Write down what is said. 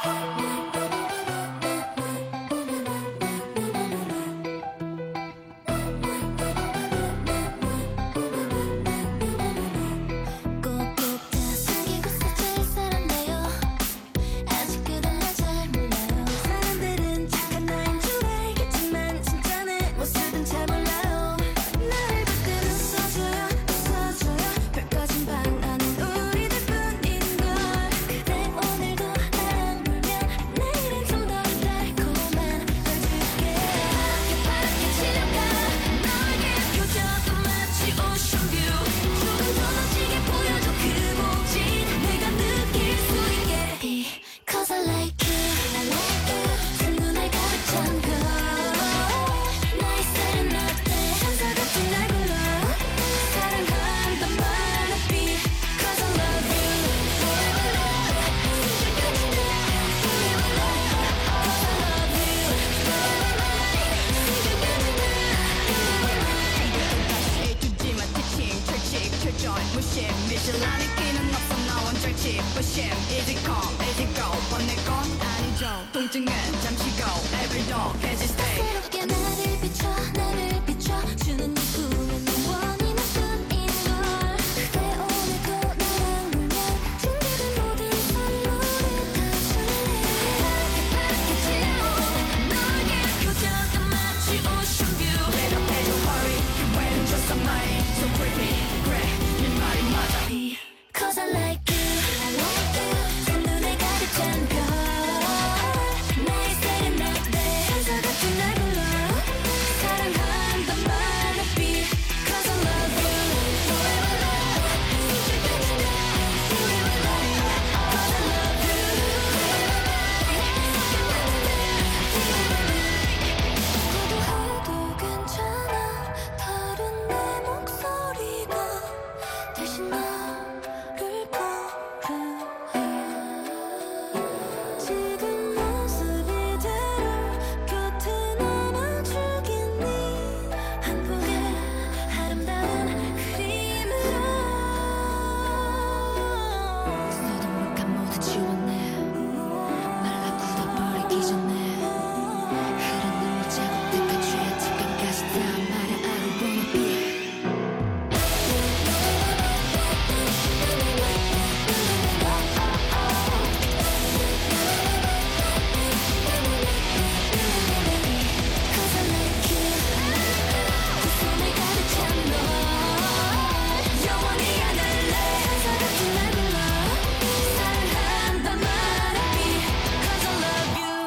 통증은 잠시고 every dog has its day. 새롭게 나를 비춰 나를 비춰주는 이 꿈은 난 원인의 뿐인 걸. 그대 오늘도 나랑 놀면 준비된 모든 선물을 다 줄래. 파랗게 너에게 표정은 마치 ocean view. Let up and don't hurry, you waiting just a night. So pretty, 그래, 네 말이 맞아. Cause I like you. 첫눈에 가득 찬 별. 나의 세레나데 천사 같은 날 불러. 사랑한단 말에 be. Cause I love you. Forever love. Forever love. Cause I love you. 고도해도 괜찮아. 다른 내 목소리가 대신 나를 부르. 지금 모습 이대로 곁에 남아주겠니. 한 폭의 아름다운 그림으로. 서둔룩한 모두 지웠네. 말라 굳어버리기 전에. 흐른 눈물 자국들과 쥐의 습관까지 다 말해 I don't wanna be. Cause I like you. 두 손에 가득 찬 널. 영원히 안을래. 천사 같은 날 불러. 사랑한단 말에 be. Cause I love you.